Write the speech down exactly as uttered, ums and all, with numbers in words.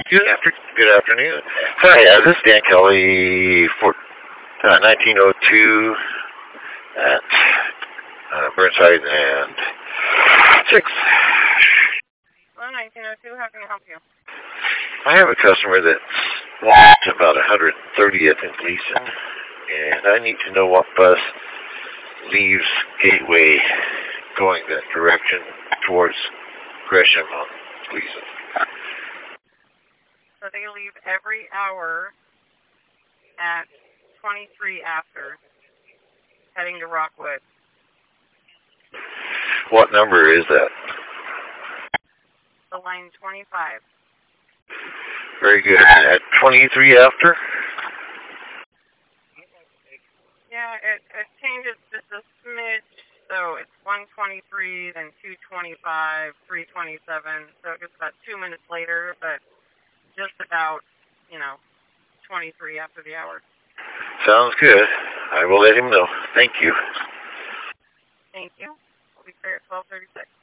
Good after good afternoon. Hi, uh, this is Dan Kelly for uh, nineteen oh two at uh, Burnside and six. Well, nineteen oh two, how can I help you? I have a customer that's walked about one hundred thirtieth in Gleason, and I need to know what bus leaves Gateway going that direction towards Gresham on Gleason. So they leave every hour at twenty-three after, heading to Rockwood. What number is that? The line twenty-five. Very good. At twenty-three after? Yeah, it, it changes just a smidge. So it's one twenty-three, then two twenty-five, three twenty-seven. So it gets about two minutes later, but just about, you know, twenty-three after the hour. Sounds good. I will let him know. Thank you. Thank you. We'll be there at twelve thirty-six.